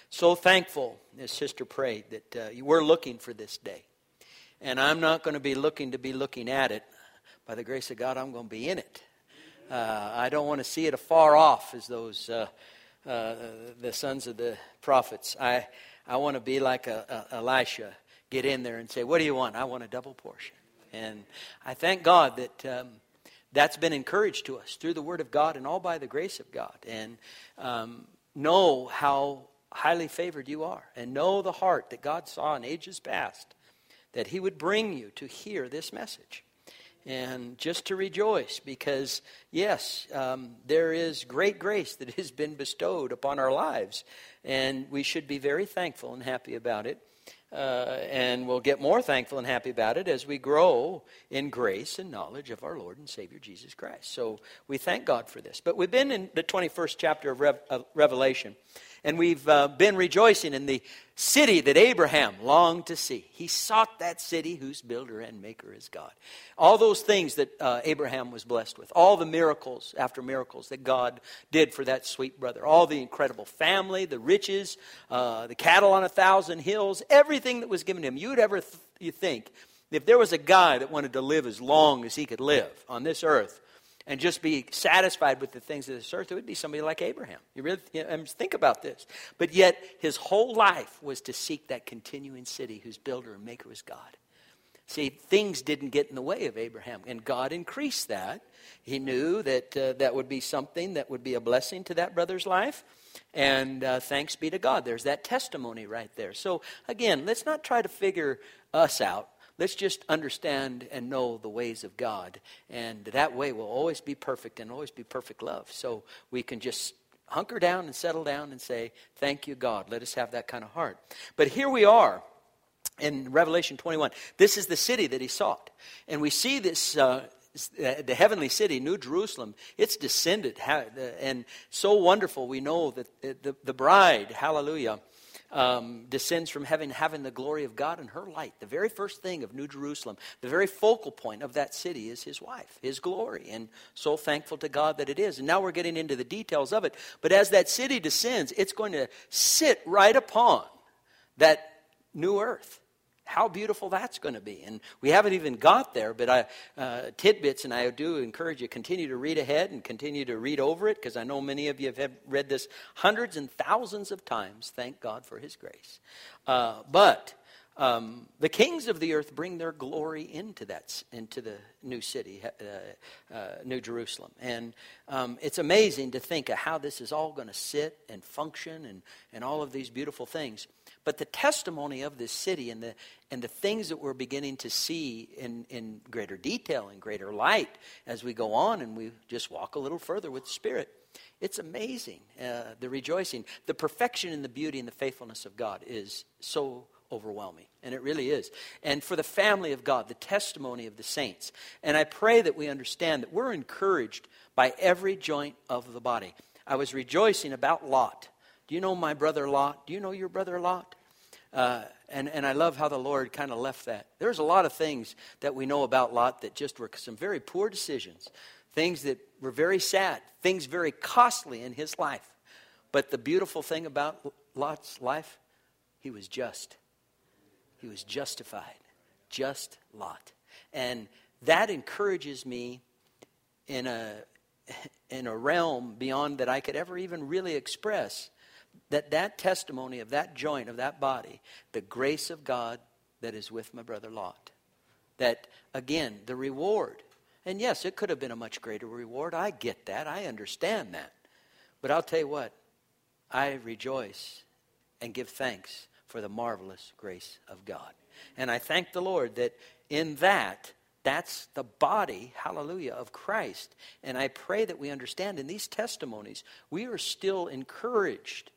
So thankful, as Sister prayed, that you were looking for this day. And I'm not going to be looking at it. By the grace of God, I'm going to be in it. I don't want to see it afar off as those the sons of the prophets. I want to be like Elisha, get in there and say, what do you want? I want a double portion. And I thank God that that's been encouraged to us through the Word of God and all by the grace of God. And know how highly favored you are. And know the heart that God saw in ages past, that He would bring you to hear this message. And just to rejoice because, yes, there is great grace that has been bestowed upon our lives. And we should be very thankful and happy about it. And we'll get more thankful and happy about it as we grow in grace and knowledge of our Lord and Savior Jesus Christ. So we thank God for this. But we've been in the 21st chapter of Revelation. And we've been rejoicing in the city that Abraham longed to see. He sought that city whose builder and maker is God. All those things that Abraham was blessed with. All the miracles after miracles that God did for that sweet brother. All the incredible family, the riches, the cattle on 1,000 hills. Everything that was given him. You think if there was a guy that wanted to live as long as he could live on this earth, and just be satisfied with the things of this earth, it would be somebody like Abraham. Think about this. But yet, his whole life was to seek that continuing city whose builder and maker was God. See, things didn't get in the way of Abraham, and God increased that. He knew that that would be something that would be a blessing to that brother's life. And thanks be to God. There's that testimony right there. So, again, let's not try to figure us out. Let's just understand and know the ways of God. And that way will always be perfect and always be perfect love. So we can just hunker down and settle down and say, thank you, God. Let us have that kind of heart. But here we are in Revelation 21. This is the city that he sought. And we see this, the heavenly city, New Jerusalem, it's descended. And so wonderful. We know that the bride, hallelujah, descends from heaven, having the glory of God and her light. The very first thing of New Jerusalem, the very focal point of that city is his wife, his glory. And so thankful to God that it is. And now we're getting into the details of it. But as that city descends, it's going to sit right upon that new earth. How beautiful that's going to be. And we haven't even got there, but tidbits, and I do encourage you, continue to read ahead and continue to read over it, because I know many of you have read this hundreds and thousands of times. Thank God for His grace. But the kings of the earth bring their glory into the new city, New Jerusalem. And it's amazing to think of how this is all going to sit and function and all of these beautiful things. But the testimony of this city and the things that we're beginning to see in greater detail and greater light as we go on and we just walk a little further with the Spirit. It's amazing, the rejoicing. The perfection and the beauty and the faithfulness of God is so overwhelming, and it really is. And for the family of God, the testimony of the saints. And I pray that we understand that we're encouraged by every joint of the body. I was rejoicing about Lot. Do you know my brother Lot? Do you know your brother Lot? And I love how the Lord kind of left that. There's a lot of things that we know about Lot that just were some very poor decisions. Things that were very sad. Things very costly in his life. But the beautiful thing about Lot's life, he was just. He was justified. Just Lot. And that encourages me in a realm beyond that I could ever even really express. That testimony of that joint, of that body, the grace of God that is with my brother Lot. That, again, the reward. And yes, it could have been a much greater reward. I get that. I understand that. But I'll tell you what. I rejoice and give thanks for the marvelous grace of God. And I thank the Lord that in that's the body, hallelujah, of Christ. And I pray that we understand in these testimonies, we are still encouraged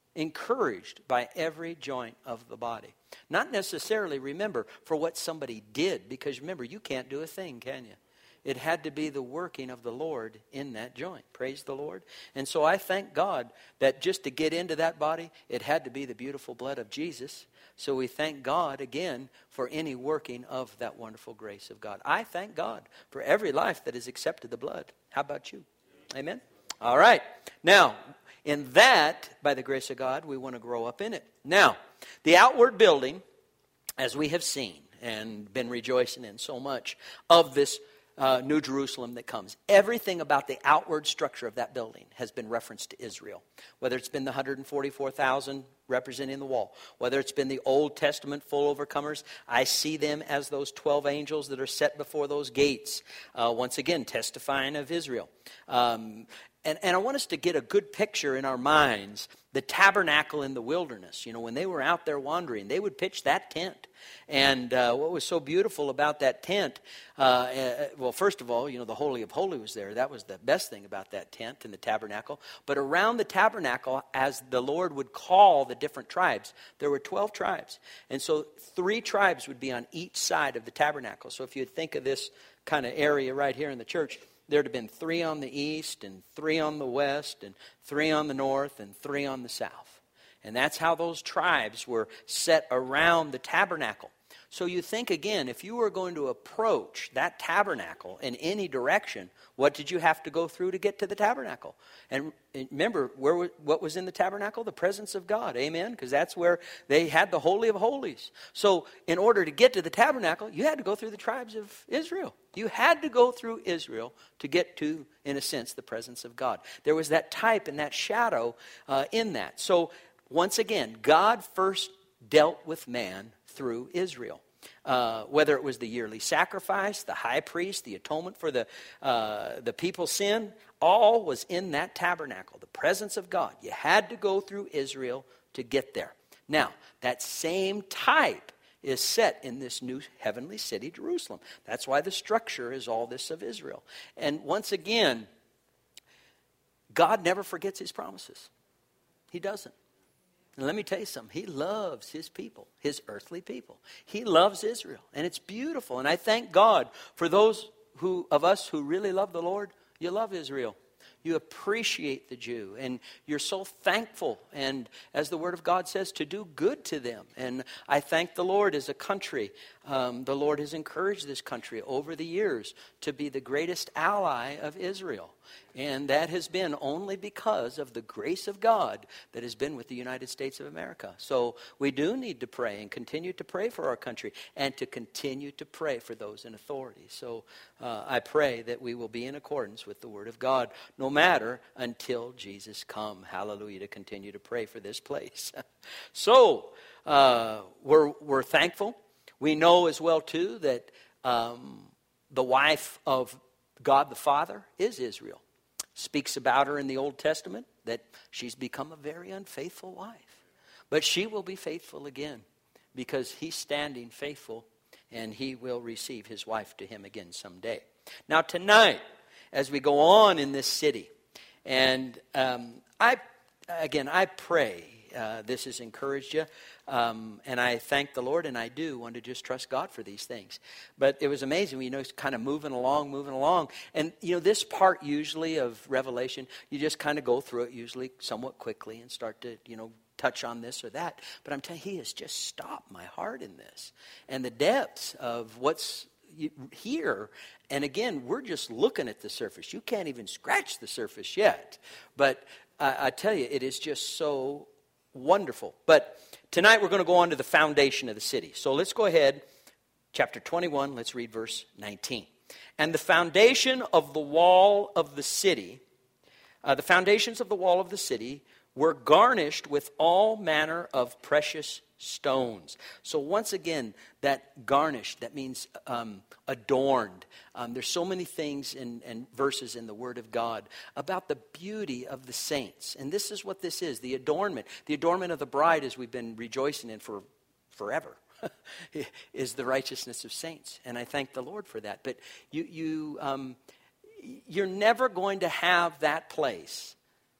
by every joint of the body. Not necessarily, remember, for what somebody did, because remember, you can't do a thing, can you? It had to be the working of the Lord in that joint. Praise the Lord. And so I thank God that just to get into that body, it had to be the beautiful blood of Jesus. So we thank God again for any working of that wonderful grace of God. I thank God for every life that has accepted the blood. How about you? Amen? All right. Now, in that, by the grace of God, we want to grow up in it. Now, the outward building, as we have seen and been rejoicing in so much of this New Jerusalem that comes. Everything about the outward structure of that building has been referenced to Israel. Whether it's been the 144,000 representing the wall, whether it's been the Old Testament full overcomers, I see them as those 12 angels that are set before those gates, once again testifying of Israel. And I want us to get a good picture in our minds, the tabernacle in the wilderness. You know, when they were out there wandering, they would pitch that tent. And what was so beautiful about that tent, well, first of all, you know, the Holy of Holies was there. That was the best thing about that tent and the tabernacle. But around the tabernacle, as the Lord would call the different tribes, there were 12 tribes. And so 3 tribes would be on each side of the tabernacle. So if you think of this kind of area right here in the church, there'd have been 3 on the east and 3 on the west and 3 on the north and 3 on the south. And that's how those tribes were set around the tabernacle. So you think again, if you were going to approach that tabernacle in any direction, what did you have to go through to get to the tabernacle? And remember, what was in the tabernacle? The presence of God. Amen? Because that's where they had the Holy of Holies. So in order to get to the tabernacle, you had to go through the tribes of Israel. You had to go through Israel to get to, in a sense, the presence of God. There was that type and that shadow in that. So once again, God first dealt with man through Israel. Whether it was the yearly sacrifice, the high priest, the atonement for the people's sin, all was in that tabernacle, the presence of God. You had to go through Israel to get there. Now, that same type is set in this new heavenly city, Jerusalem. That's why the structure is all this of Israel. And once again, God never forgets his promises. He doesn't. And let me tell you something. He loves his people, his earthly people. He loves Israel, and it's beautiful. And I thank God for those of us who really love the Lord. You love Israel. You appreciate the Jew, and you're so thankful, and as the Word of God says, to do good to them. And I thank the Lord as a country. The Lord has encouraged this country over the years to be the greatest ally of Israel. And that has been only because of the grace of God that has been with the United States of America. So we do need to pray and continue to pray for our country and to continue to pray for those in authority. So I pray that we will be in accordance with the Word of God, no matter until Jesus come. Hallelujah, to continue to pray for this place. So we're thankful. We know as well, too, that the wife of God the Father is Israel. Speaks about her in the Old Testament that she's become a very unfaithful wife. But she will be faithful again because he's standing faithful and he will receive his wife to him again someday. Now tonight, as we go on in this city, and I pray this has encouraged you. And I thank the Lord, and I do want to just trust God for these things. But it was amazing, you know, it's kind of moving along. And, you know, this part usually of Revelation, you just kind of go through it usually somewhat quickly and start to, you know, touch on this or that. But I'm telling you, he has just stopped my heart in this. And the depths of what's here, and again, we're just looking at the surface. You can't even scratch the surface yet. But I tell you, it is just so wonderful. But tonight we're going to go on to the foundation of the city. So let's go ahead, chapter 21, let's read verse 19. And the foundation of the wall of the city, the foundations of the wall of the city were garnished with all manner of precious stones. So once again, that garnished, that means adorned. There's so many things and verses in the Word of God about the beauty of the saints. And this is what this is, the adornment. The adornment of the bride, as we've been rejoicing in for forever, is the righteousness of saints. And I thank the Lord for that. But you're never going to have that place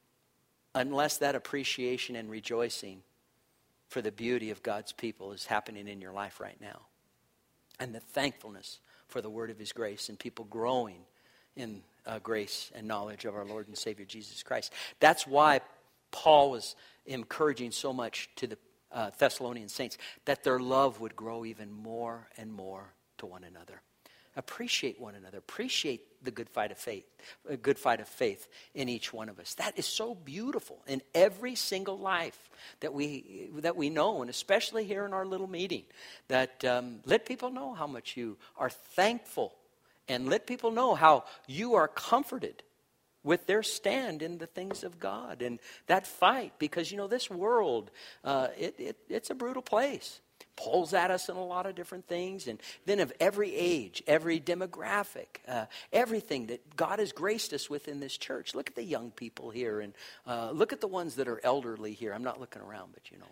unless that appreciation and rejoicing for the beauty of God's people is happening in your life right now. And the thankfulness for the word of his grace and people growing in grace and knowledge of our Lord and Savior Jesus Christ. That's why Paul was encouraging so much to the Thessalonian saints that their love would grow even more and more to one another. Appreciate one another. Appreciate the good fight of faith, a good fight of faith in each one of us. That is so beautiful in every single life that we know, and especially here in our little meeting. That let people know how much you are thankful, and let people know how you are comforted with their stand in the things of God and that fight. Because, this world, it's a brutal place. Pulls at us in a lot of different things. And then of every age, every demographic, everything that God has graced us with in this church. Look at the young people here, and look at the ones that are elderly here. I'm not looking around,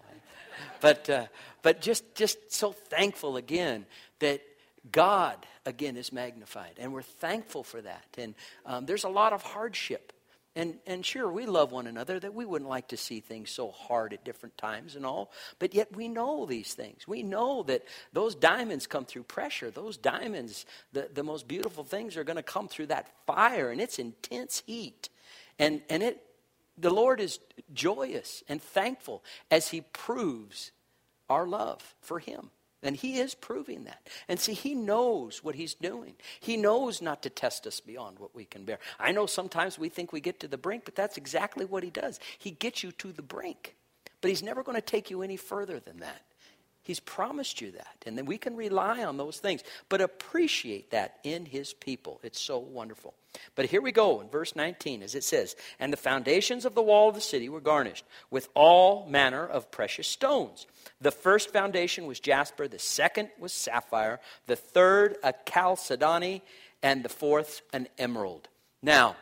but just so thankful again that God, again, is magnified. And we're thankful for that. And there's a lot of hardship. And sure, we love one another, that we wouldn't like to see things so hard at different times and all. But yet we know these things. We know that those diamonds come through pressure. Those diamonds, the most beautiful things are going to come through that fire and its intense heat. And the Lord is joyous and thankful as He proves our love for Him. And He is proving that. And see, He knows what He's doing. He knows not to test us beyond what we can bear. I know sometimes we think we get to the brink, but that's exactly what He does. He gets you to the brink. But He's never going to take you any further than that. He's promised you that. And then we can rely on those things. But appreciate that in His people. It's so wonderful. But here we go in verse 19, as it says, "And the foundations of the wall of the city were garnished with all manner of precious stones. The first foundation was jasper, the second was sapphire, the third a chalcedony, and the fourth an emerald." Now,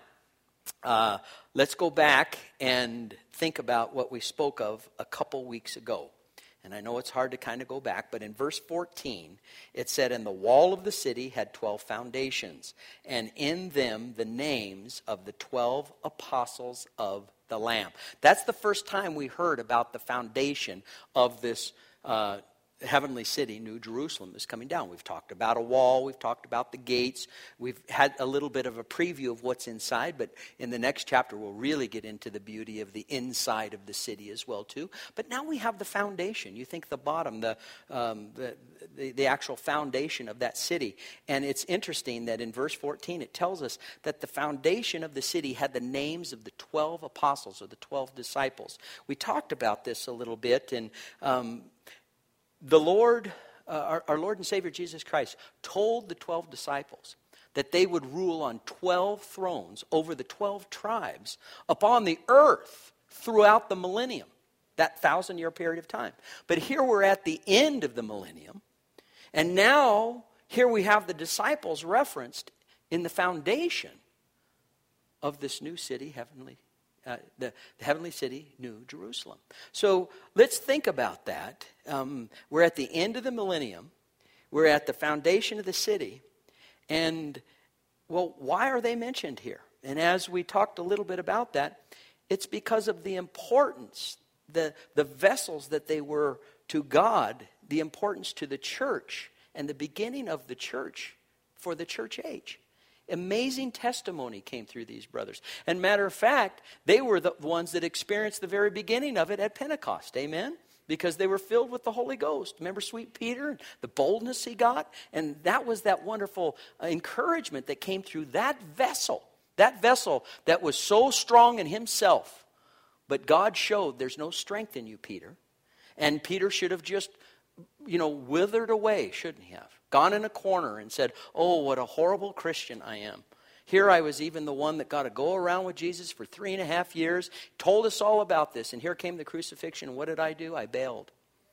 let's go back and think about what we spoke of a couple weeks ago. And I know it's hard to kind of go back, but in verse 14, it said, "And the wall of the city had 12 foundations, and in them the names of the 12 apostles of the Lamb." That's the first time we heard about the foundation of this heavenly city, New Jerusalem, is coming down. We've talked about a wall. We've talked about the gates. We've had a little bit of a preview of what's inside, but in the next chapter we'll really get into the beauty of the inside of the city as well too. But now we have the foundation. You think the bottom, the actual foundation of that city. And it's interesting that in verse 14 it tells us that the foundation of the city had the names of the 12 apostles, or the 12 disciples. We talked about this a little bit, and the Lord, our Lord and Savior Jesus Christ, told the 12 disciples that they would rule on 12 thrones over the 12 tribes upon the earth throughout the millennium, that 1,000-year period of time. But here we're at the end of the millennium, and now here we have the disciples referenced in the foundation of this new city, the heavenly city, New Jerusalem. So let's think about that. We're at the end of the millennium. We're at the foundation of the city. And, well, why are they mentioned here? And as we talked a little bit about that, it's because of the importance, the vessels that they were to God, the importance to the church, and the beginning of the church for the church age. Amazing testimony came through these brothers. And matter of fact, they were the ones that experienced the very beginning of it at Pentecost. Amen? Because they were filled with the Holy Ghost. Remember sweet Peter and the boldness he got? And that was that wonderful encouragement that came through that vessel. That vessel that was so strong in himself. But God showed there's no strength in you, Peter. And Peter should have just, withered away, shouldn't he have? Gone in a corner and said, "Oh, what a horrible Christian I am. Here I was even the one that got to go around with Jesus for 3.5 years, told us all about this, and here came the crucifixion, and what did I do? I bailed.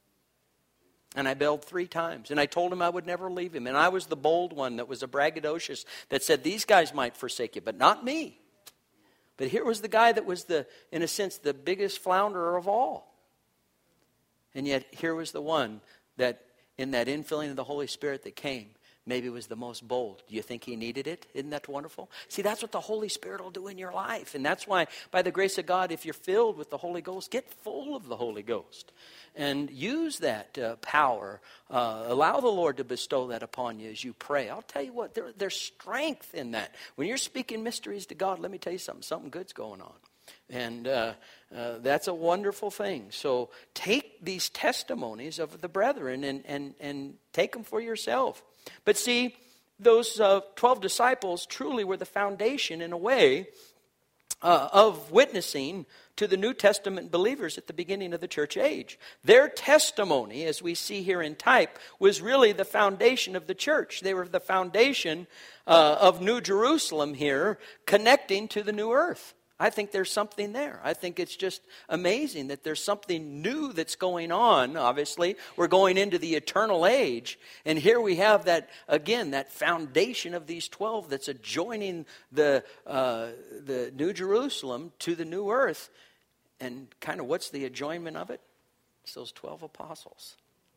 And I bailed 3 times, and I told him I would never leave him, and I was the bold one that was a braggadocious that said, these guys might forsake you, but not me." But here was the guy that was in a sense, the biggest flounderer of all. And yet here was the one that in that infilling of the Holy Spirit that came, maybe was the most bold. Do you think he needed it? Isn't that wonderful? See, that's what the Holy Spirit will do in your life. And that's why, by the grace of God, if you're filled with the Holy Ghost, get full of the Holy Ghost. And use that power. Allow the Lord to bestow that upon you as you pray. I'll tell you what, there's strength in that. When you're speaking mysteries to God, let me tell you something. Something good's going on. And that's a wonderful thing. So take these testimonies of the brethren and take them for yourself. But see, those 12 disciples truly were the foundation, in a way, of witnessing to the New Testament believers at the beginning of the church age. Their testimony, as we see here in type, was really the foundation of the church. They were the foundation of New Jerusalem here, connecting to the new earth. I think there's something there. I think it's just amazing that there's something new that's going on, obviously. We're going into the eternal age. And here we have that, again, that foundation of these 12 that's adjoining the New Jerusalem to the new earth. And kind of what's the adjoinment of it? It's those 12 apostles.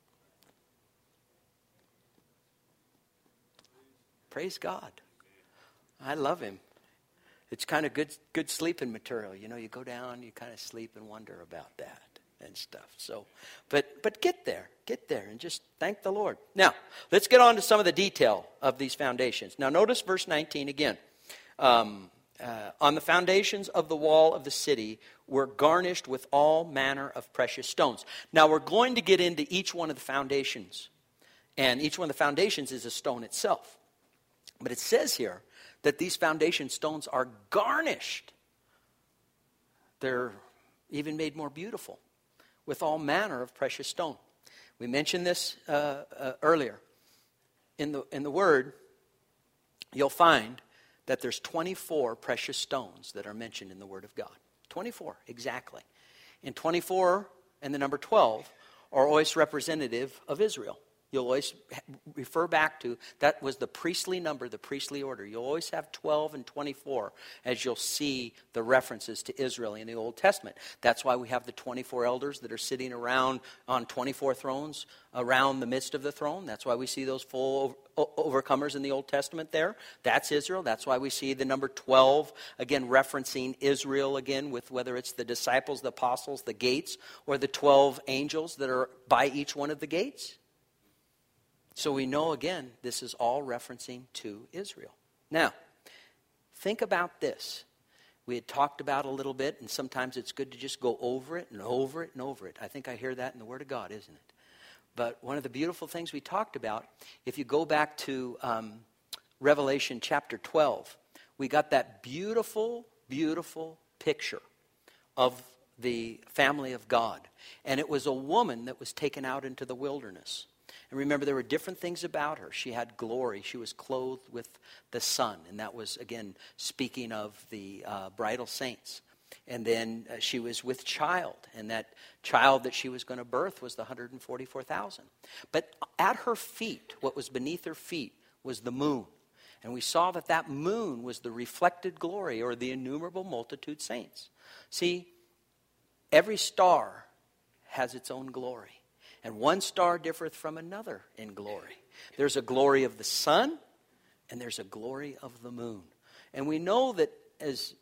Praise God. I love him. It's kind of good sleeping material. You know, you go down, you kind of sleep and wonder about that and stuff. So, but get there, and just thank the Lord. Now, let's get on to some of the detail of these foundations. Now, notice verse 19 again. On the foundations of the wall of the city were garnished with all manner of precious stones. Now, we're going to get into each one of the foundations. And each one of the foundations is a stone itself. But it says here that these foundation stones are garnished. They're even made more beautiful with all manner of precious stone. We mentioned this earlier. In the Word, you'll find that there's 24 precious stones that are mentioned in the Word of God. 24, exactly. And 24 and the number 12 are always representative of Israel. You'll always refer back to, that was the priestly number, the priestly order. You'll always have 12 and 24 as you'll see the references to Israel in the Old Testament. That's why we have the 24 elders that are sitting around on 24 thrones around the midst of the throne. That's why we see those full overcomers in the Old Testament there. That's Israel. That's why we see the number 12, again, referencing Israel again, with whether it's the disciples, the apostles, the gates, or the 12 angels that are by each one of the gates. So we know, again, this is all referencing to Israel. Now, think about this. We had talked about a little bit, and sometimes it's good to just go over it and over it and over it. I think I hear that in the Word of God, isn't it? But one of the beautiful things we talked about, if you go back to Revelation chapter 12, we got that beautiful, beautiful picture of the family of God. And it was a woman that was taken out into the wilderness. And remember, there were different things about her. She had glory. She was clothed with the sun. And that was, again, speaking of the bridal saints. And then she was with child. And that child that she was going to birth was the 144,000. But at her feet, what was beneath her feet, was the moon. And we saw that that moon was the reflected glory, or the innumerable multitude saints. See, every star has its own glory. And one star differeth from another in glory. There's a glory of the sun, and there's a glory of the moon. And we know that, as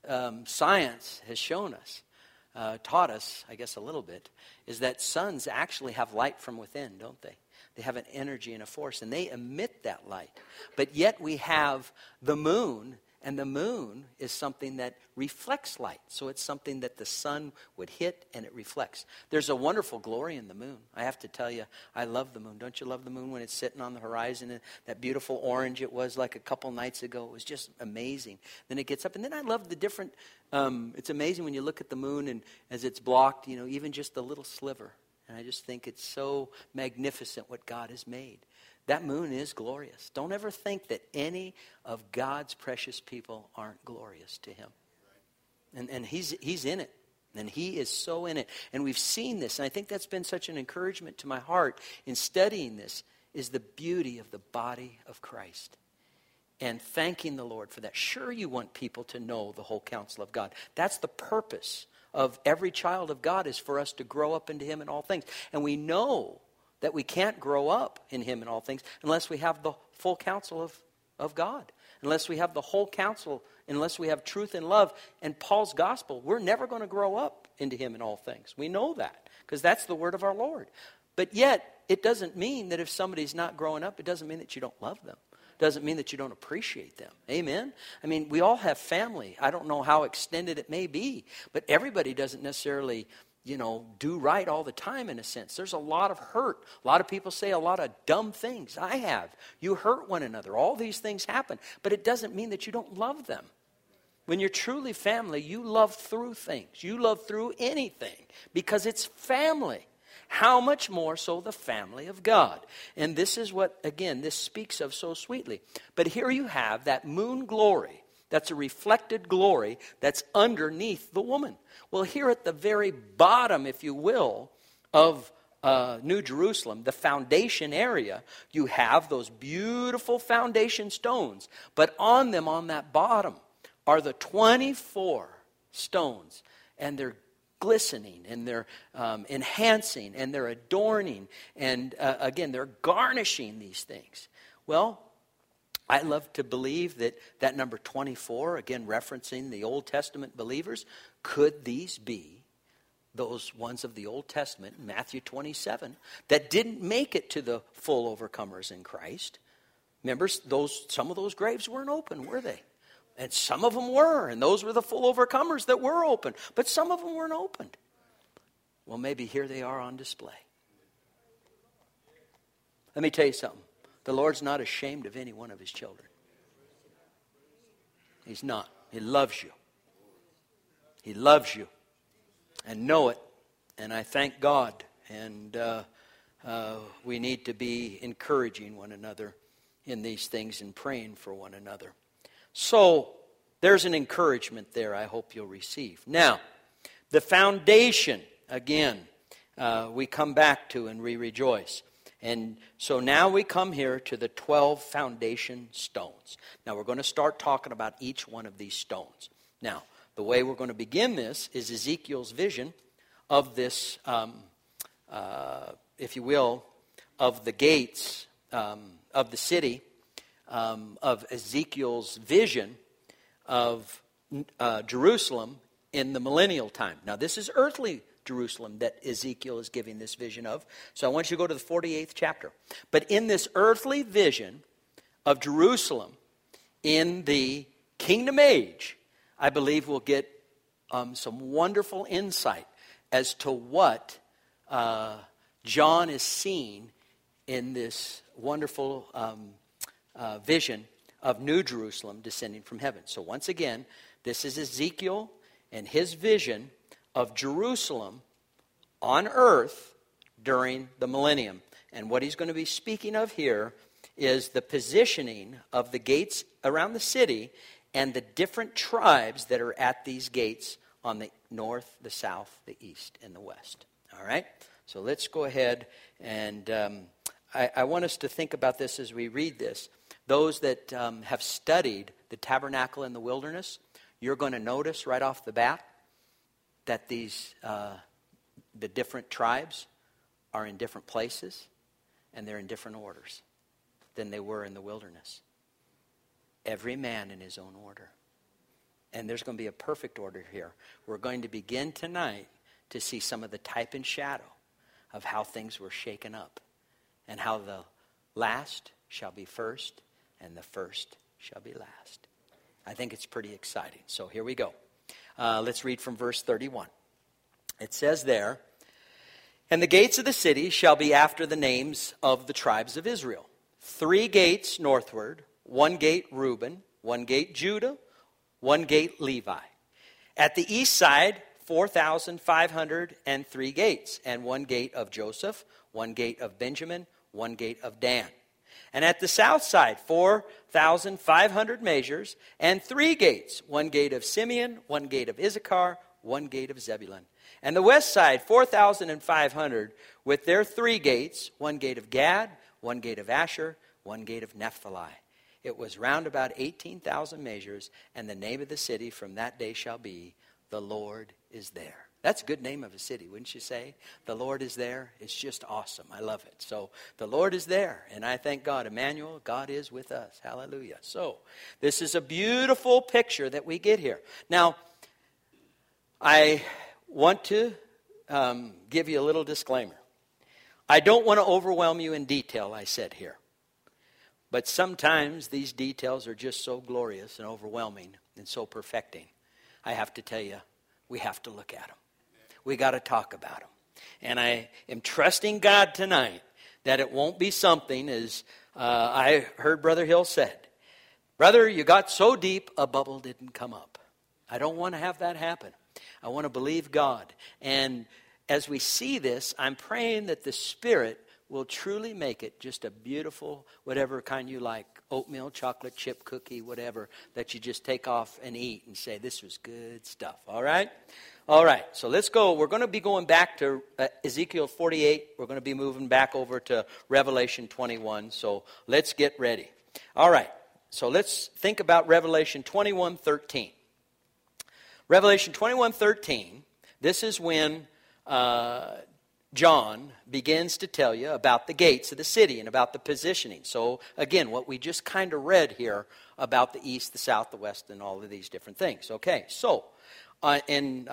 science has shown us, taught us, I guess a little bit, is that suns actually have light from within, don't they? They have an energy and a force, and they emit that light. But yet we have the moon, and the moon is something that reflects light. So it's something that the sun would hit and it reflects. There's a wonderful glory in the moon. I have to tell you, I love the moon. Don't you love the moon when it's sitting on the horizon? And that beautiful orange it was like a couple nights ago. It was just amazing. Then it gets up. And then I love the different, it's amazing when you look at the moon and as it's blocked, you know, even just the little sliver. And I just think it's so magnificent what God has made. That moon is glorious. Don't ever think that any of God's precious people aren't glorious to him. And he's in it. And he is so in it. And we've seen this. And I think that's been such an encouragement to my heart in studying this, is the beauty of the body of Christ. And thanking the Lord for that. Sure, you want people to know the whole counsel of God. That's the purpose of every child of God, is for us to grow up into him in all things. And we know that we can't grow up in him in all things unless we have the full counsel of God. Unless we have the whole counsel, unless we have truth and love and Paul's gospel, we're never going to grow up into him in all things. We know that because that's the word of our Lord. But yet, it doesn't mean that if somebody's not growing up, it doesn't mean that you don't love them. It doesn't mean that you don't appreciate them. Amen? I mean, we all have family. I don't know how extended it may be, but everybody doesn't necessarily do right all the time in a sense. There's a lot of hurt. A lot of people say a lot of dumb things. I have. You hurt one another. All these things happen. But it doesn't mean that you don't love them. When you're truly family, you love through things. You love through anything because it's family. How much more so the family of God? And this is what, again, this speaks of so sweetly. But here you have that moon glory. That's a reflected glory that's underneath the woman. Well, here at the very bottom, if you will, of New Jerusalem, the foundation area, you have those beautiful foundation stones. But on them, on that bottom, are the 24 stones. And they're glistening, and they're enhancing, and they're adorning. And again, they're garnishing these things. Well, I love to believe that number 24, again referencing the Old Testament believers, could these be those ones of the Old Testament, Matthew 27, that didn't make it to the full overcomers in Christ? Remember, some of those graves weren't open, were they? And some of them were, and those were the full overcomers that were open. But some of them weren't opened. Well, maybe here they are on display. Let me tell you something. The Lord's not ashamed of any one of his children. He's not. He loves you. He loves you. And know it. And I thank God. And we need to be encouraging one another in these things and praying for one another. So there's an encouragement there I hope you'll receive. Now, the foundation, again, we come back to and we rejoice. And so now we come here to the 12 foundation stones. Now we're going to start talking about each one of these stones. Now, the way we're going to begin this is Ezekiel's vision of this, if you will, of the gates of the city, of Ezekiel's vision of Jerusalem in the millennial time. Now this is earthly Jerusalem that Ezekiel is giving this vision of. So I want you to go to the 48th chapter. But in this earthly vision of Jerusalem in the kingdom age, I believe we'll get some wonderful insight as to what John is seeing in this wonderful vision of New Jerusalem descending from heaven. So once again, this is Ezekiel and his vision of Jerusalem on earth during the millennium. And what he's going to be speaking of here is the positioning of the gates around the city and the different tribes that are at these gates on the north, the south, the east, and the west. All right? So let's go ahead and I want us to think about this as we read this. Those that have studied the tabernacle in the wilderness, you're going to notice right off the bat that these the different tribes are in different places and they're in different orders than they were in the wilderness. Every man in his own order. And there's going to be a perfect order here. We're going to begin tonight to see some of the type and shadow of how things were shaken up and how the last shall be first and the first shall be last. I think it's pretty exciting. So here we go. Let's read from verse 31. It says there, "And the gates of the city shall be after the names of the tribes of Israel. 3 gates northward, 1 gate Reuben, 1 gate Judah, 1 gate Levi. At the east side, 4,503 gates, and 1 gate of Joseph, 1 gate of Benjamin, 1 gate of Dan. And at the south side, 4,500 measures, and 3 gates, 1 gate of Simeon, 1 gate of Issachar, 1 gate of Zebulun. And the west side, 4,500, with their 3 gates, 1 gate of Gad, 1 gate of Asher, 1 gate of Naphtali. It was round about 18,000 measures, and the name of the city from that day shall be, The Lord is There." That's a good name of a city, wouldn't you say? The Lord is there. It's just awesome. I love it. So the Lord is there, and I thank God. Emmanuel, God is with us. Hallelujah. So this is a beautiful picture that we get here. Now, I want to give you a little disclaimer. I don't want to overwhelm you in detail, I said here. But sometimes these details are just so glorious and overwhelming and so perfecting. I have to tell you, we have to look at them. we got to talk about them. And I am trusting God tonight that it won't be something, as I heard Brother Hill said, brother, you got so deep, a bubble didn't come up. I don't want to have that happen. I want to believe God. And as we see this, I'm praying that the Spirit will truly make it just a beautiful, whatever kind you like, oatmeal, chocolate chip cookie, whatever, that you just take off and eat and say, this was good stuff. All right? All right, so let's go. We're going to be going back to Ezekiel 48. We're going to be moving back over to Revelation 21. So let's get ready. All right, so let's think about Revelation 21:13. Revelation 21:13, this is when John begins to tell you about the gates of the city and about the positioning. So again, what we just kind of read here about the east, the south, the west, and all of these different things. Okay, so in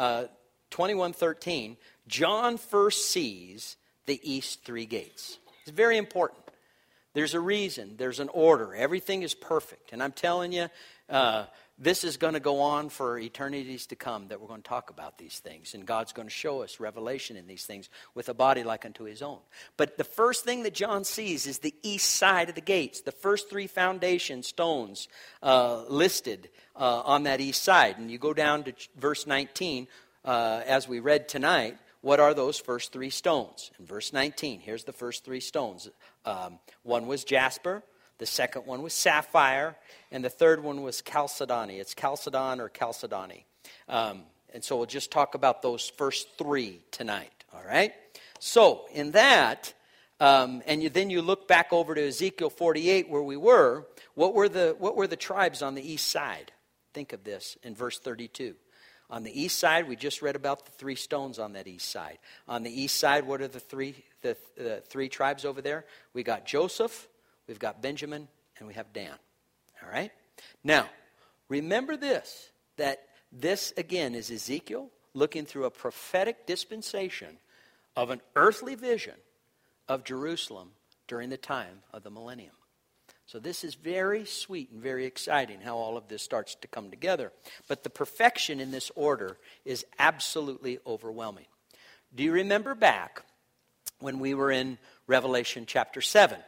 21:13, John first sees the east three gates. It's very important. There's a reason. There's an order. Everything is perfect. And I'm telling you, this is going to go on for eternities to come, that we're going to talk about these things. And God's going to show us revelation in these things with a body like unto his own. But the first thing that John sees is the east side of the gates. The first three foundation stones listed on that east side. And you go down to verse 19, as we read tonight, what are those first three stones? In verse 19, here's the first three stones. One was jasper. The second one was sapphire, and the third one was chalcedony. It's chalcedon or chalcedony. And so we'll just talk about those first three tonight, all right? So in that, then you look back over to Ezekiel 48 where we were, what were the tribes on the east side? Think of this in verse 32. On the east side, we just read about the three stones on that east side. On the east side, what are the three tribes over there? We got Joseph, we've got Benjamin, and we have Dan. All right? Now, remember this, that this, again, is Ezekiel looking through a prophetic dispensation of an earthly vision of Jerusalem during the time of the millennium. So this is very sweet and very exciting how all of this starts to come together. But the perfection in this order is absolutely overwhelming. Do you remember back when we were in Revelation chapter 7?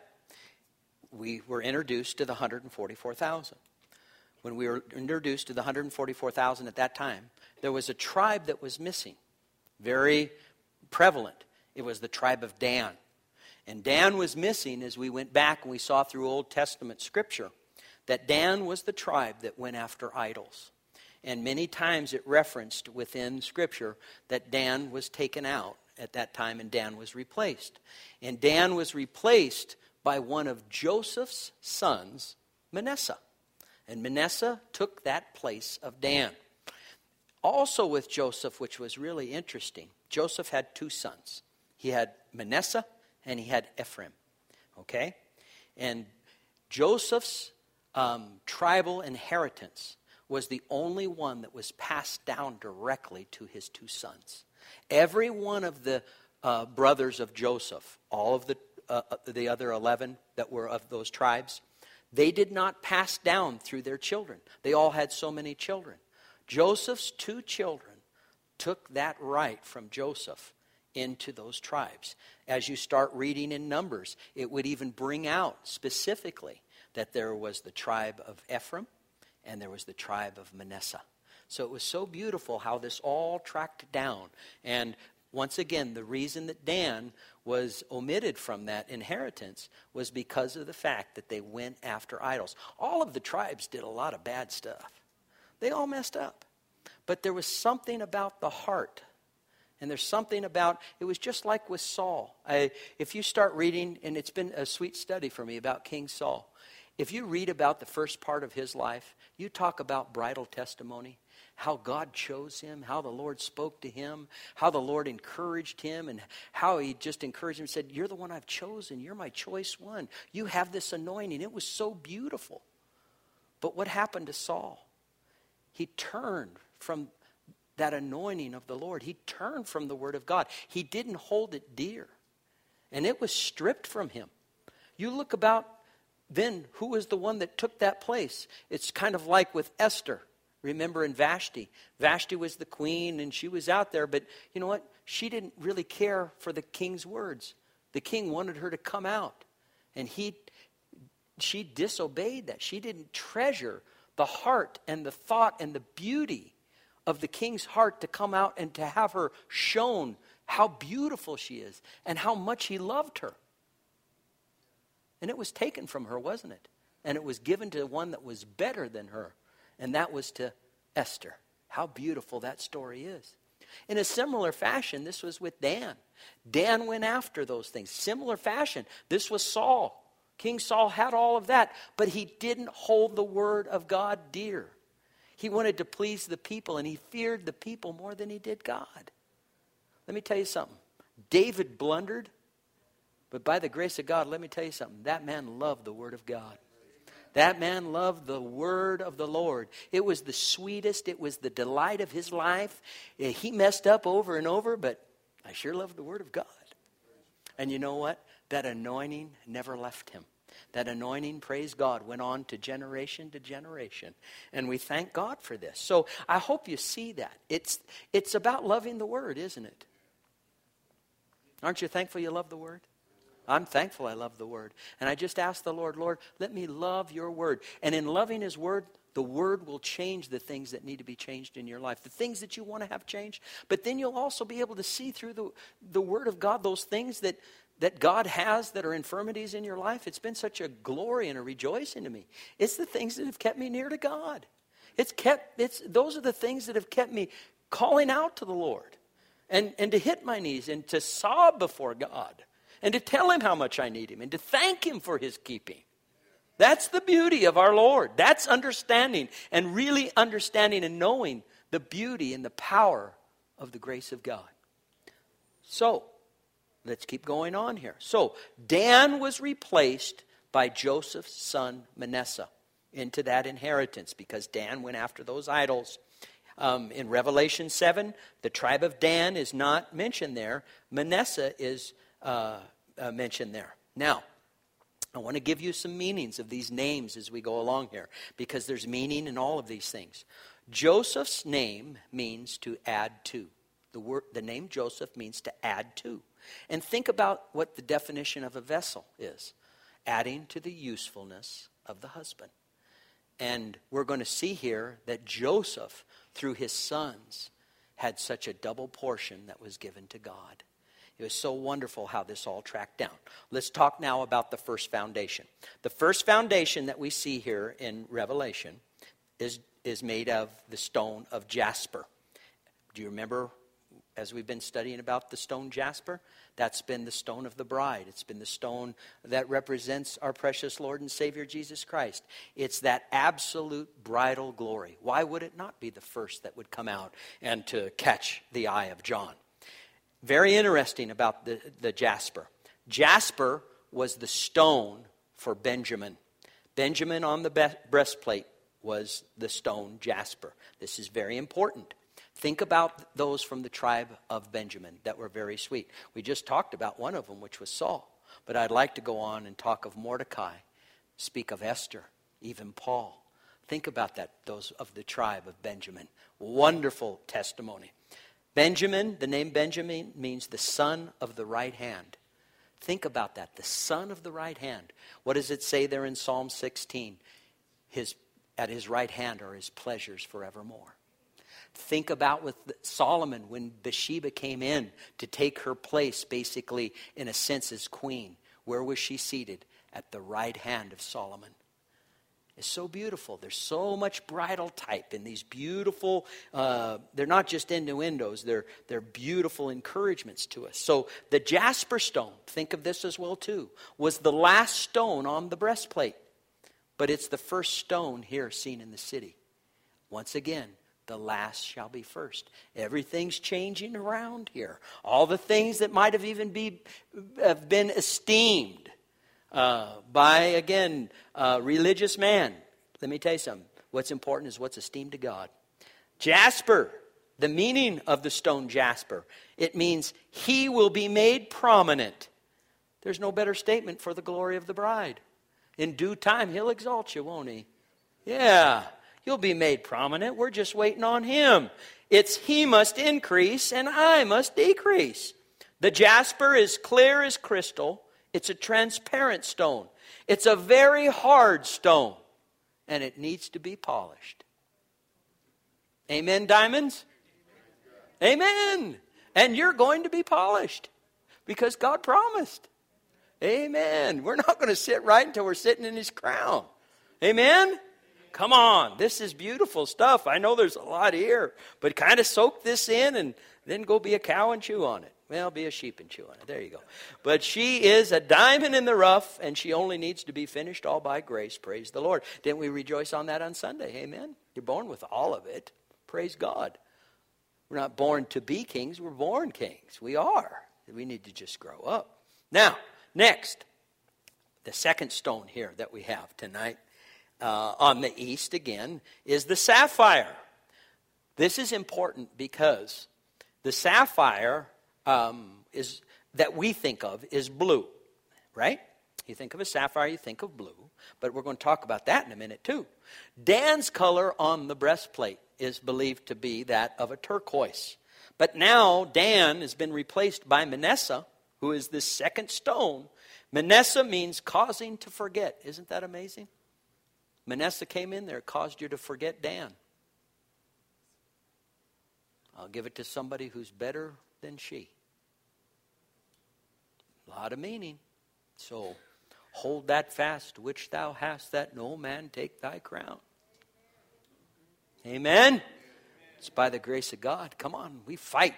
We were introduced to the 144,000. When we were introduced to the 144,000 at that time, there was a tribe that was missing, very prevalent. It was the tribe of Dan. And Dan was missing as we went back and we saw through Old Testament scripture that Dan was the tribe that went after idols. And many times it referenced within scripture that Dan was taken out at that time and Dan was replaced. And Dan was replaced by one of Joseph's sons, Manasseh. And Manasseh took that place of Dan. Also with Joseph, which was really interesting, Joseph had two sons. He had Manasseh and he had Ephraim. Okay? And Joseph's tribal inheritance was the only one that was passed down directly to his two sons. Every one of the brothers of Joseph, all of the other 11 that were of those tribes, they did not pass down through their children. They all had so many children. Joseph's two children took that right from Joseph into those tribes. As you start reading in Numbers, it would even bring out specifically that there was the tribe of Ephraim and there was the tribe of Manasseh. So it was so beautiful how this all tracked down. And once again, the reason that Dan was omitted from that inheritance was because of the fact that they went after idols. All of the tribes did a lot of bad stuff. They all messed up. But there was something about the heart. And there's something about, it was just like with Saul. If you start reading, and it's been a sweet study for me about King Saul. If you read about the first part of his life, you talk about bridal testimony, how God chose him, how the Lord spoke to him, how the Lord encouraged him, and how he just encouraged him and said, you're the one I've chosen. You're my choice one. You have this anointing. It was so beautiful. But what happened to Saul? He turned from that anointing of the Lord. He turned from the word of God. He didn't hold it dear. And it was stripped from him. You look about then who was the one that took that place. It's kind of like with Esther. Remember in Vashti. Vashti was the queen and she was out there. But you know what? she didn't really care for the king's words. The king wanted her to come out. And she disobeyed that. She didn't treasure the heart and the thought and the beauty of the king's heart to come out and to have her shown how beautiful she is and how much he loved her. And it was taken from her, wasn't it? And it was given to one that was better than her. And that was to Esther. How beautiful that story is. In a similar fashion, this was with Dan. Dan went after those things. Similar fashion. This was Saul. King Saul had all of that, but he didn't hold the word of God dear. He wanted to please the people, and he feared the people more than he did God. Let me tell you something. David blundered, but by the grace of God, let me tell you something. That man loved the word of God. That man loved the word of the Lord. It was the sweetest. It was the delight of his life. He messed up over and over, but I sure love the word of God. And you know what? That anointing never left him. That anointing, praise God, went on to generation. And we thank God for this. So I hope you see that. It's about loving the word, isn't it? Aren't you thankful you love the word? I'm thankful I love the word. And I just ask the Lord, Lord, let me love your word. And in loving his word, the word will change the things that need to be changed in your life. The things that you want to have changed. But then you'll also be able to see through the word of God those things that God has that are infirmities in your life. It's been such a glory and a rejoicing to me. It's the things that have kept me near to God. Those are the things that have kept me calling out to the Lord. And to hit my knees and to sob before God. And to tell him how much I need him. And to thank him for his keeping. That's the beauty of our Lord. That's understanding. And really understanding and knowing the beauty and the power of the grace of God. So, let's keep going on here. So, Dan was replaced by Joseph's son Manasseh into that inheritance because Dan went after those idols. In Revelation 7, the tribe of Dan is not mentioned there. Manasseh is mentioned there. Now, I want to give you some meanings of these names as we go along here because there's meaning in all of these things. Joseph's name means to add to. The name Joseph means to add to. And think about what the definition of a vessel is. Adding to the usefulness of the husband. And we're going to see here that Joseph, through his sons, had such a double portion that was given to God. It was so wonderful how this all tracked down. Let's talk now about the first foundation. The first foundation that we see here in Revelation is made of the stone of jasper. Do you remember, as we've been studying about the stone jasper? That's been the stone of the bride. It's been the stone that represents our precious Lord and Savior Jesus Christ. It's that absolute bridal glory. Why would it not be the first that would come out and to catch the eye of John? Very interesting about the jasper. Jasper was the stone for Benjamin. Benjamin on the breastplate was the stone jasper. This is very important. Think about those from the tribe of Benjamin that were very sweet. We just talked about one of them, which was Saul. But I'd like to go on and talk of Mordecai, speak of Esther, even Paul. Think about that, those of the tribe of Benjamin. Wonderful testimony. Benjamin, the name Benjamin means the son of the right hand. Think about that, the son of the right hand. What does it say there in Psalm 16? At his right hand are his pleasures forevermore. Think about with Solomon when Bathsheba came in to take her place, basically, in a sense, as queen. Where was she seated? At the right hand of Solomon. It's so beautiful. There's so much bridal type in these beautiful, they're not just innuendos, they're beautiful encouragements to us. So the jasper stone, think of this as well too, was the last stone on the breastplate. But it's the first stone here seen in the city. Once again, the last shall be first. Everything's changing around here. All the things that might have even have been esteemed by, again, religious man. Let me tell you something. What's important is what's esteemed to God. Jasper, the meaning of the stone jasper, it means he will be made prominent. There's no better statement for the glory of the bride. In due time, he'll exalt you, won't he? Yeah, you'll be made prominent. We're just waiting on him. It's he must increase and I must decrease. The jasper is clear as crystal. It's a transparent stone. It's a very hard stone. And it needs to be polished. Amen, diamonds? Amen. And you're going to be polished. Because God promised. Amen. We're not going to sit right until we're sitting in his crown. Amen? Come on. This is beautiful stuff. I know there's a lot here. But kind of soak this in and then go be a cow and chew on it. Well, be a sheep and chew on it. There you go. But she is a diamond in the rough, and she only needs to be finished all by grace. Praise the Lord. Didn't we rejoice on that on Sunday? Amen? You're born with all of it. Praise God. We're not born to be kings. We're born kings. We are. We need to just grow up. Now, next, the second stone here that we have tonight on the east again is the sapphire. This is important because the sapphire is that we think of is blue, right? You think of a sapphire, you think of blue. But we're going to talk about that in a minute too. Dan's color on the breastplate is believed to be that of a turquoise. But now Dan has been replaced by Manasseh, who is this second stone. Manasseh means causing to forget. Isn't that amazing? Manasseh came in there, caused you to forget Dan. I'll give it to somebody who's better than she. A lot of meaning. So hold that fast which thou hast, that no man take thy crown. Amen? It's by the grace of God. Come on, we fight.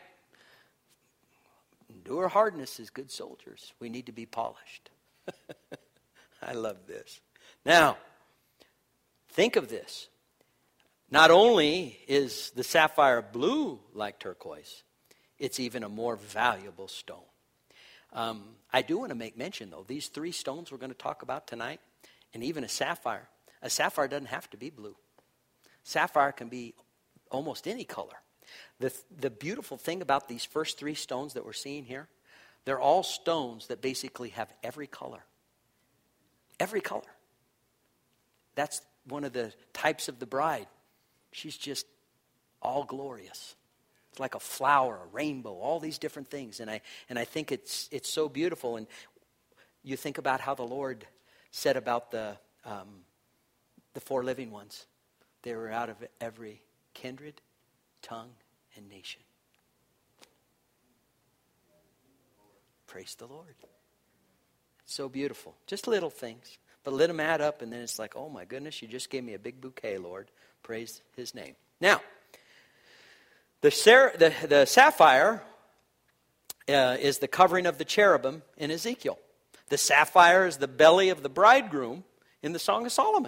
Endure hardness as good soldiers. We need to be polished. I love this. Now, think of this. Not only is the sapphire blue like turquoise, it's even a more valuable stone. I do want to make mention, though, these three stones we're going to talk about tonight, and even a sapphire doesn't have to be blue. Sapphire can be almost any color. The beautiful thing about these first three stones that we're seeing here, they're all stones that basically have every color. Every color. That's one of the types of the bride. She's just all glorious. It's like a flower, a rainbow, all these different things. And I think it's so beautiful. And you think about how the Lord said about the four living ones. They were out of every kindred, tongue, and nation. Praise the Lord. It's so beautiful. Just little things. But let them add up, and then it's like, oh my goodness, you just gave me a big bouquet, Lord. Praise his name. Now, the sapphire is the covering of the cherubim in Ezekiel. The sapphire is the belly of the bridegroom in the Song of Solomon.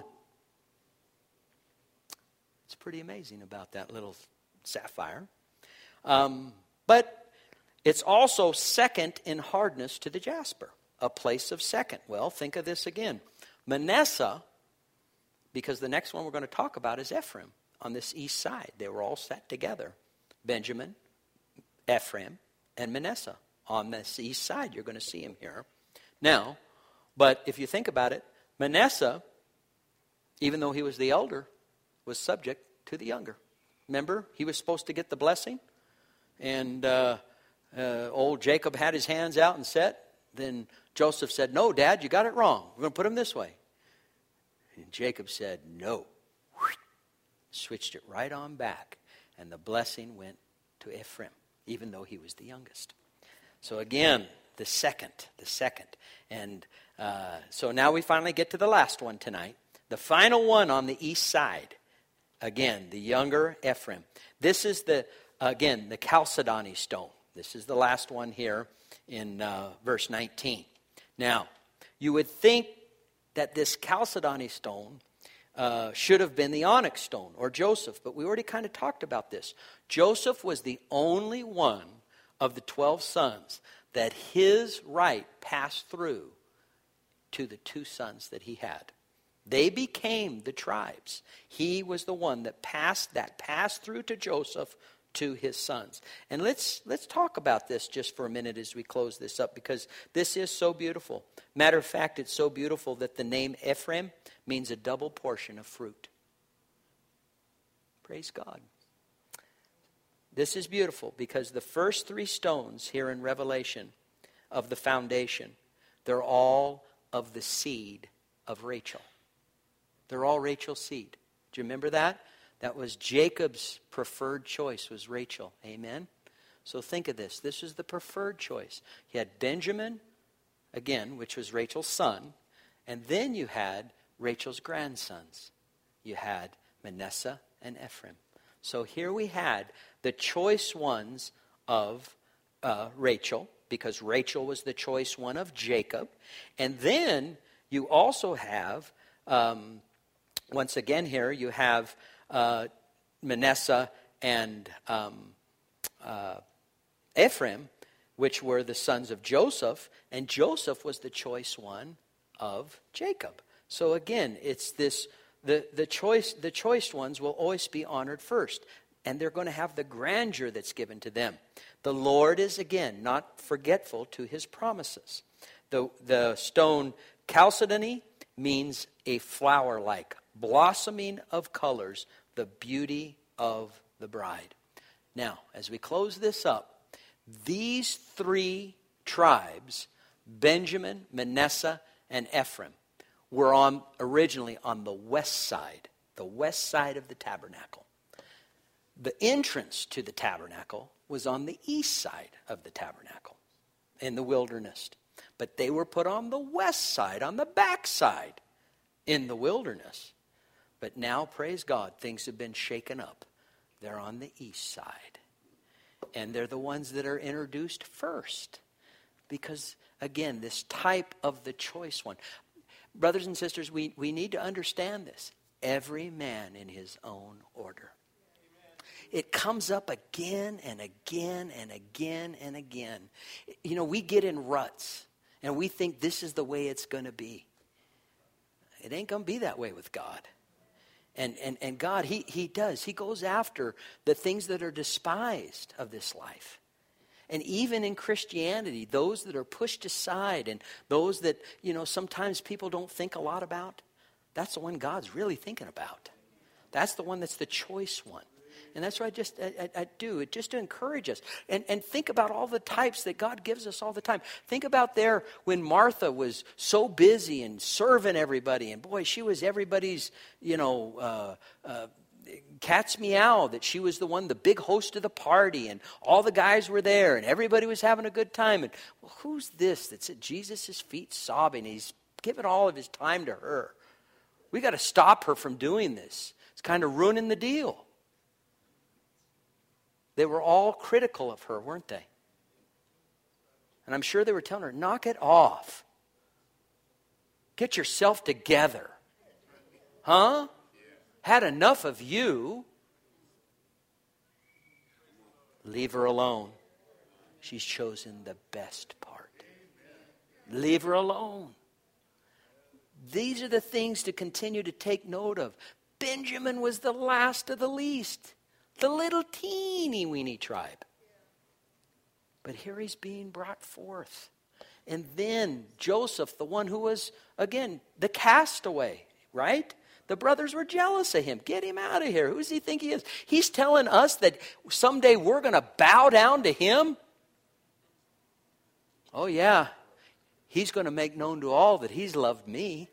It's pretty amazing about that little sapphire. But it's also second in hardness to the jasper, a place of second. Well, think of this again. Manasseh, because the next one we're going to talk about is Ephraim on this east side. They were all set together. Benjamin, Ephraim, and Manasseh. On this east side, you're going to see him here. Now, but if you think about it, Manasseh, even though he was the elder, was subject to the younger. Remember, he was supposed to get the blessing. And old Jacob had his hands out and set. Then Joseph said, no, Dad, you got it wrong. We're going to put him this way. And Jacob said, no. Switched it right on back. And the blessing went to Ephraim, even though he was the youngest. So again, the second. And so now we finally get to the last one tonight. The final one on the east side. Again, the younger Ephraim. This is the Chalcedony stone. This is the last one here in verse 19. Now, you would think that this Chalcedony stone should have been the onyx stone or Joseph, but we already kind of talked about this. Joseph was the only one of the 12 sons that his right passed through to the two sons that he had. They became the tribes. He was the one that passed through to Joseph to his sons. And let's talk about this just for a minute as we close this up, because this is so beautiful. Matter of fact, it's so beautiful that the name Ephraim means a double portion of fruit. Praise God. this is beautiful because the first 3 stones here in Revelation of the foundation, they're all of the seed of Rachel. They're all Rachel's seed. Do you remember that? That was Jacob's preferred choice, was Rachel. Amen? So think of this. This is the preferred choice. You had Benjamin, again, which was Rachel's son. And then you had Rachel's grandsons. You had Manasseh and Ephraim. So here we had the choice ones of Rachel, because Rachel was the choice one of Jacob. And then you also have, once again here, you have Manasseh and Ephraim, which were the sons of Joseph, and Joseph was the choice one of Jacob. So again, it's this, the choice ones will always be honored first, and they're going to have the grandeur that's given to them. The Lord is, again, not forgetful to his promises. The stone chalcedony means a flower-like, blossoming of colors, the beauty of the bride. Now, as we close this up, these 3 tribes, Benjamin, Manasseh, and Ephraim, were originally on the west side of the tabernacle. The entrance to the tabernacle was on the east side of the tabernacle in the wilderness. But they were put on the west side, on the back side in the wilderness. But now, praise God, things have been shaken up. They're on the east side. And they're the ones that are introduced first. Because, again, this type of the choice one. Brothers and sisters, we need to understand this. Every man in his own order. It comes up again and again and again and again. You know, we get in ruts and we think this is the way it's going to be. It ain't going to be that way with God. And God, he does. He goes after the things that are despised of this life. And even in Christianity, those that are pushed aside and those that, you know, sometimes people don't think a lot about, that's the one God's really thinking about. That's the one that's the choice one. And that's what I do, it just to encourage us. And think about all the types that God gives us all the time. Think about there when Martha was so busy and serving everybody. And boy, she was everybody's, cat's meow, that she was the one, the big host of the party. And all the guys were there and everybody was having a good time. And well, who's this that's at Jesus' feet sobbing? He's giving all of his time to her. We got to stop her from doing this. It's kind of ruining the deal. They were all critical of her, weren't they? And I'm sure they were telling her, knock it off. Get yourself together. Huh? Had enough of you. Leave her alone. She's chosen the best part. Leave her alone. These are the things to continue to take note of. Benjamin was the last of the least. The little teeny weeny tribe. But here he's being brought forth. And then Joseph, the one who was, again, the castaway, right? The brothers were jealous of him. Get him out of here. Who does he think he is? He's telling us that someday we're going to bow down to him. Oh yeah, he's going to make known to all that he's loved me.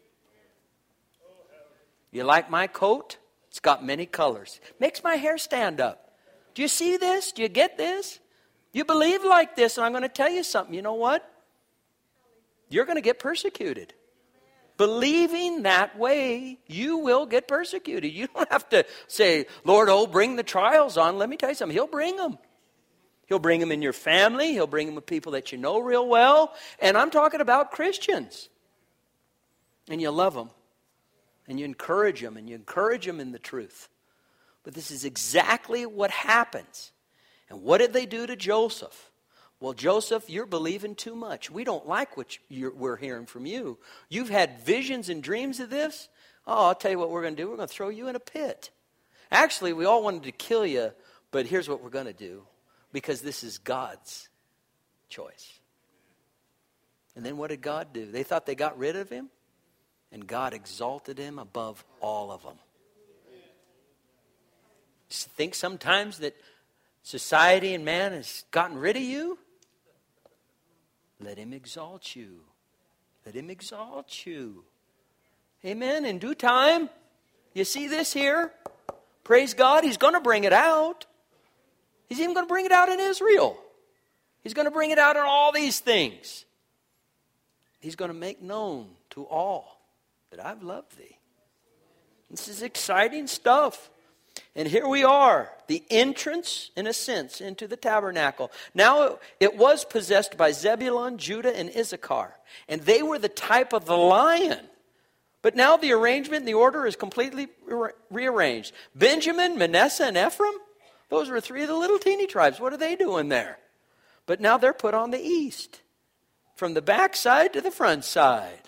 You like my coat? It's got many colors. Makes my hair stand up. Do you see this? Do you get this? You believe like this, and I'm going to tell you something. You know what? You're going to get persecuted. Believing that way, you will get persecuted. You don't have to say, Lord, bring the trials on. Let me tell you something. He'll bring them. He'll bring them in your family. He'll bring them with people that you know real well. And I'm talking about Christians. And you love them. And you encourage them, and you encourage them in the truth. But this is exactly what happens. And what did they do to Joseph? Well, Joseph, you're believing too much. We don't like what we're hearing from you. You've had visions and dreams of this. Oh, I'll tell you what we're going to do. We're going to throw you in a pit. Actually, we all wanted to kill you, but here's what we're going to do. Because this is God's choice. And then what did God do? They thought they got rid of him. And God exalted him above all of them. Think sometimes that Society and man has gotten rid of you. Let him exalt you. Let him exalt you. Amen. In due time, you see this here? Praise God, he's going to bring it out. He's even going to bring it out in Israel. He's going to bring it out in all these things. He's going to make known to all that I've loved thee. This is exciting stuff. And here we are, the entrance, in a sense, into the tabernacle. Now it was possessed by Zebulun, Judah, and Issachar. And they were the type of the lion. But now the arrangement and the order is completely rearranged. Benjamin, Manasseh, and Ephraim, those were three of the little teeny tribes. What are they doing there? But now they're put on the east, from the back side to the front side.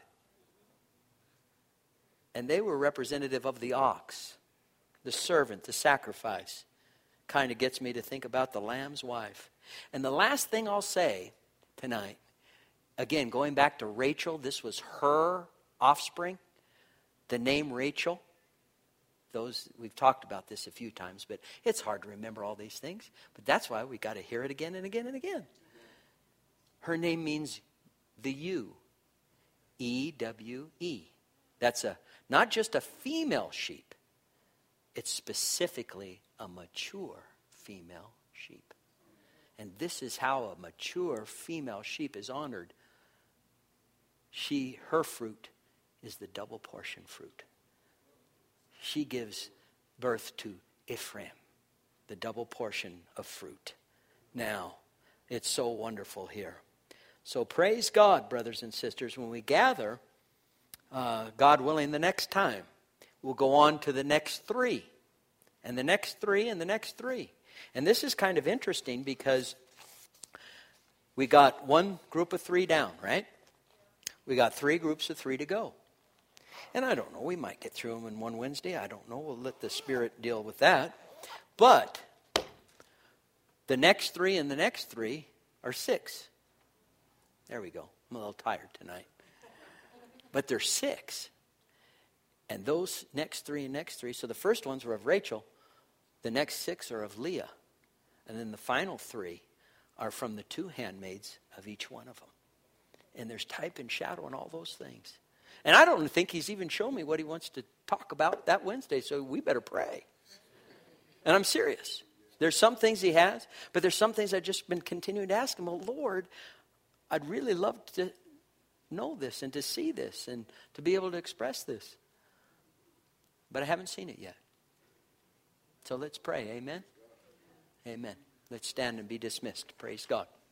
And they were representative of the ox, the servant, the sacrifice. Kind of gets me to think about the lamb's wife. And the last thing I'll say tonight, again, going back to Rachel, this was her offspring. The name Rachel, we've talked about this a few times, but it's hard to remember all these things. But that's why we got to hear it again and again and again. Her name means the ewe, E-W-E. That's not just a female sheep. It's specifically a mature female sheep. And this is how a mature female sheep is honored. Her fruit is the double portion fruit. She gives birth to Ephraim, the double portion of fruit. Now, it's so wonderful here. So praise God, brothers and sisters. When we gather, God willing, the next time, we'll go on to the next three. And the next three, and the next three. And this is kind of interesting because we got one group of three down, right? We got three groups of three to go. And I don't know, we might get through them in one Wednesday. I don't know. We'll let the Spirit deal with that. But the next three and the next three are six. There we go. I'm a little tired tonight. But there's six. And those next three and next three, so the first ones were of Rachel. The next six are of Leah. And then the final three are from the two handmaids of each one of them. And there's type and shadow and all those things. And I don't think he's even shown me what he wants to talk about that Wednesday, so we better pray. And I'm serious. There's some things he has, but there's some things I've just been continuing to ask him, well, Lord, I'd really love to know this and to see this and to be able to express this. But I haven't seen it yet. So let's pray. Amen? Amen. Let's stand and be dismissed. Praise God.